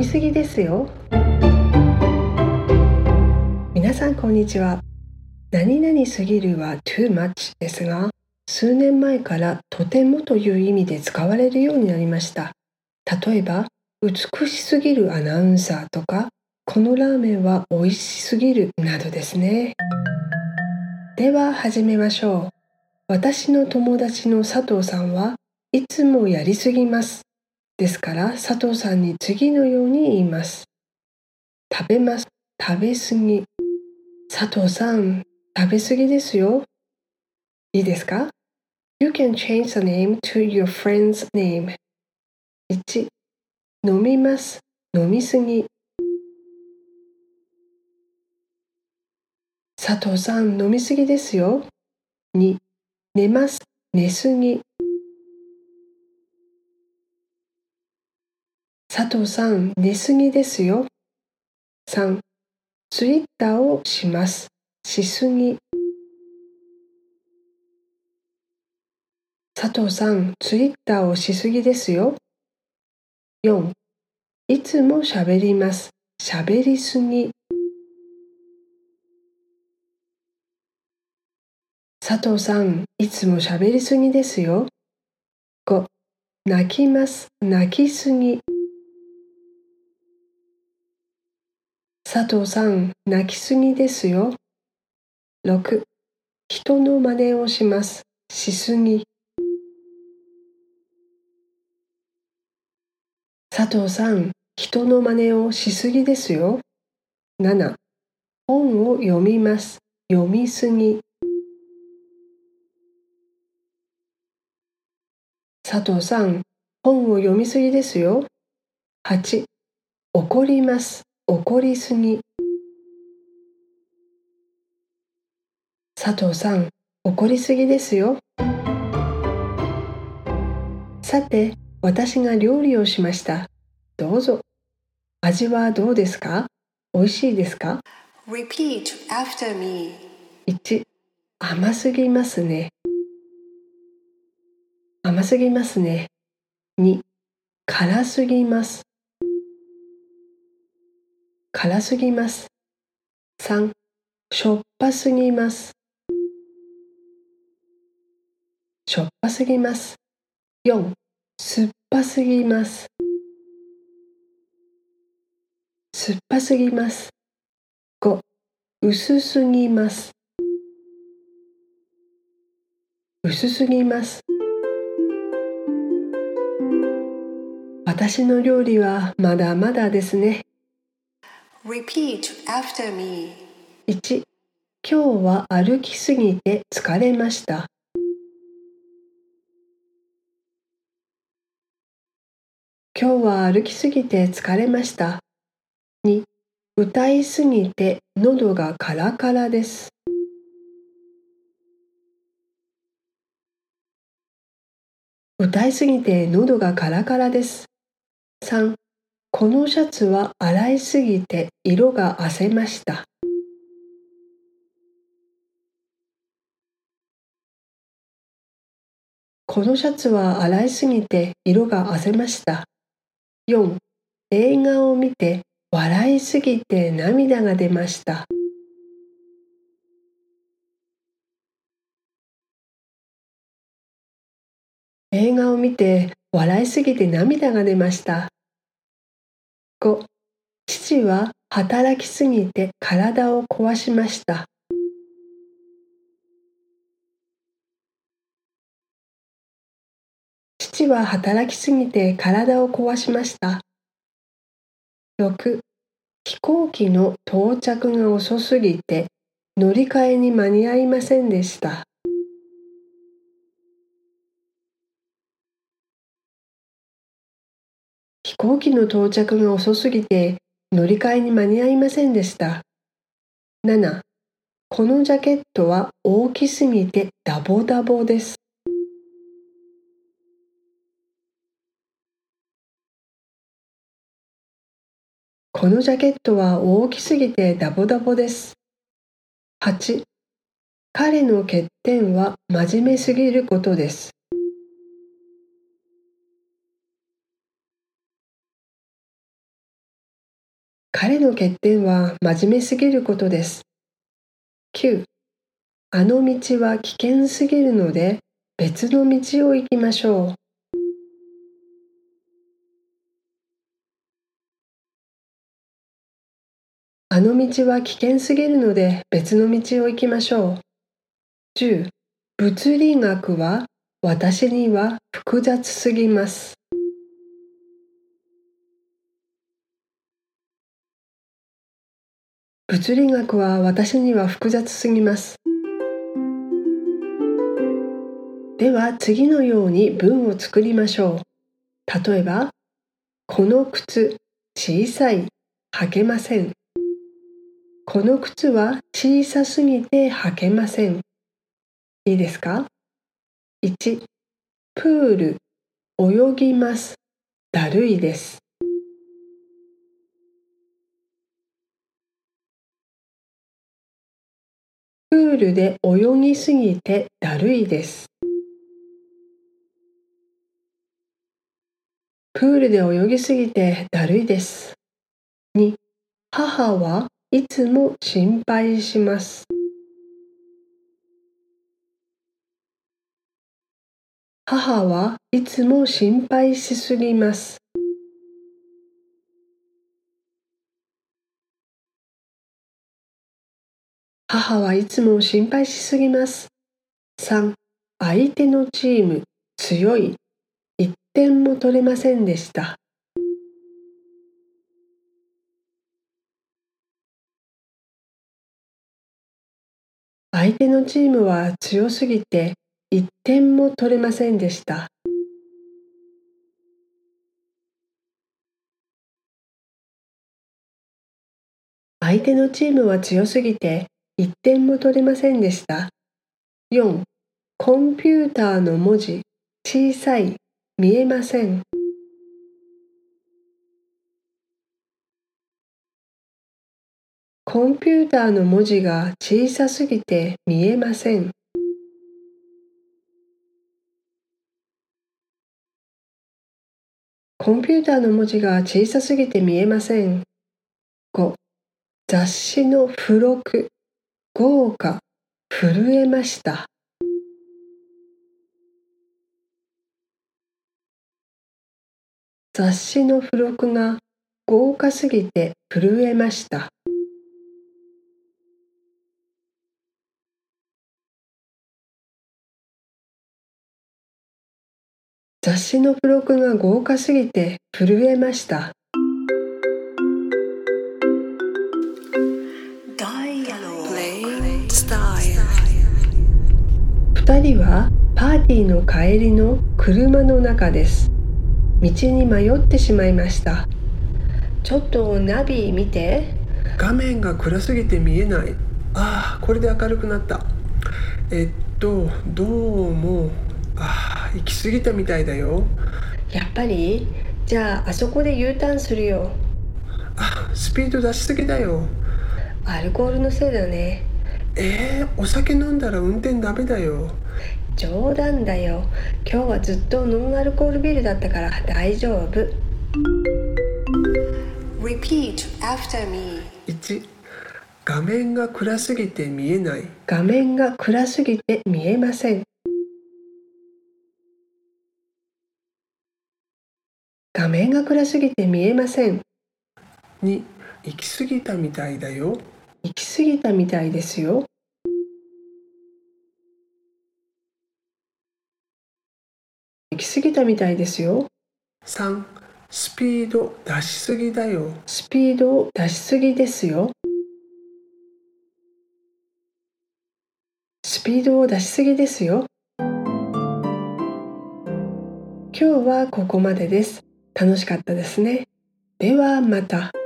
みすぎですよ。皆さんこんにちは。何々すぎるは too much ですが、数年前からとてもという意味で使われるようになりました。例えば、美しすぎるアナウンサーとか、このラーメンは美味しすぎるなどですね。では始めましょう。私の友達の佐藤さんはいつもやりすぎます。ですから佐藤さんに次のように言います。食べます。食べすぎ。佐藤さん、食べすぎですよ。いいですか？ You can change the name to your friend's name. 1. 飲みます。飲みすぎ。佐藤さん、飲みすぎですよ。2. 寝ます。寝すぎ。佐藤さん、寝すぎですよ。3. ツイッターをします。しすぎ。佐藤さん、ツイッターをしすぎですよ。4. いつもしゃべります。しゃべりすぎ。佐藤さん、いつもしゃべりすぎですよ。5. 泣きます。泣きすぎ。佐藤さん、泣きすぎですよ。6. 人の真似をします。しすぎ。佐藤さん、人の真似をしすぎですよ。7. 本を読みます。読みすぎ。佐藤さん、本を読みすぎですよ。8. 怒ります。怒りすぎ。佐藤さん、怒りすぎですよ。さて、私が料理をしました。どうぞ。味はどうですか？美味しいですか？ Repeat after me. 1. 甘すぎますね。甘すぎますね。2. 辛すぎます。辛すぎます。3. しょっぱすぎます。しょっぱすぎます。4. 酸っぱすぎます。酸っぱすぎます。5. 薄すぎます。薄すぎます。私の料理はまだまだですね。 Repeat after me. 1. 今日は歩きすぎて疲れました。今日は歩きすぎて疲れました。2. 歌いすぎて喉がカラカラです。歌いすぎて喉がカラカラです。3. このシャツは洗いすぎて色が褪せました。このシャツは洗いすぎて色が褪せました。4. 映画を見て笑いすぎて涙が出ました。映画を見て笑いすぎて涙が出ました。5. 父は働きすぎて体を壊しました。父は働きすぎて体を壊しました。6. 飛行機の到着が遅すぎて乗り換えに間に合いませんでした。飛行機の到着が遅すぎて乗り換えに間に合いませんでした。7. このジャケットは大きすぎてダボダボです。このジャケットは大きすぎてダボダボです。8. 彼の欠点は真面目すぎることです。 彼の欠点は真面目すぎることです。9、あの道は危険すぎるので別の道を行きましょう。あの道は危険すぎるので別の道を行きましょう。10、物理学は私には複雑すぎます。物理学は私には複雑すぎます。では次のように文を作りましょう。例えば、この靴、小さい、履けません。この靴は小さすぎて履けません。いいですか？ 1、プール、泳ぎます。だるいです。プールで泳ぎすぎてだるいです。プールで泳ぎすぎてだるいです。2、母はいつも心配します。母はいつも心配しすぎます。母はいつも心配しすぎます。3、相手のチーム、強い。1点も取れませんでした。相手のチームは強すぎて1点も取れませんでした。相手のチームは強すぎて1点も取れませんでした。4、コンピューターの文字、小さい、見えません。コンピューターの文字が小さすぎて見えません。コンピューターの文字が小さすぎて見えません。5、雑誌の付録、豪華、震えました。雑誌の付録が豪華すぎて震えました。雑誌の付録が豪華すぎて震えました。 Playing style. 2人はパーティーの帰りの車の中です。道に迷ってしまいました。ちょっとナビ見て。 画面が暗すぎて見えない。これで明るくなった。どうも行き過ぎたみたいだよ。 やっぱり？じゃああそこで U ターンするよ。 スピード出しすぎだよ。 アルコールのせいだね。 お酒飲んだら運転ダメだよ。 冗談だよ。今日はずっとノンアルコールビールだったから大丈夫。 Repeat after me. 1、画面が暗すぎて見えない。 画面が暗すぎて見えません。画面が暗すぎて見えません。 2、行き過ぎたみたいだよ。 行き過ぎたみたいですよ。行き過ぎたみたいですよ。 3、スピード出しすぎだよ。 スピードを出しすぎですよ。スピードを出しすぎですよ。今日はここまでです。楽しかったですね。ではまた。